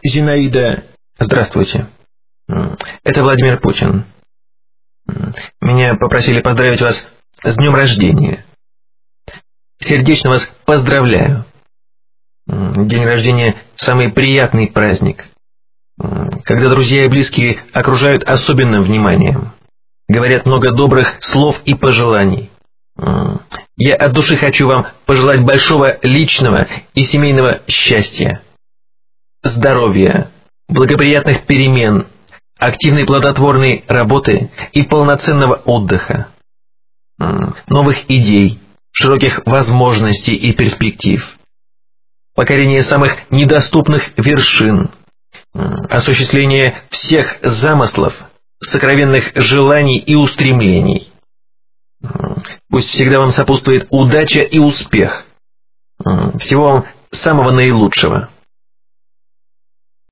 Зинаида. Здравствуйте. Это Владимир Путин. Меня попросили поздравить вас с днем рождения. Сердечно вас поздравляю. День рождения – самый приятный праздник, когда друзья и близкие окружают особенным вниманием, говорят много добрых слов и пожеланий. Я от души хочу вам пожелать большого личного и семейного счастья, здоровья, благоприятных перемен, активной плодотворной работы и полноценного отдыха, новых идей, широких возможностей и перспектив, покорения самых недоступных вершин, осуществления всех замыслов, сокровенных желаний и устремлений. Пусть всегда вам сопутствует удача и успех. Всего вам самого наилучшего.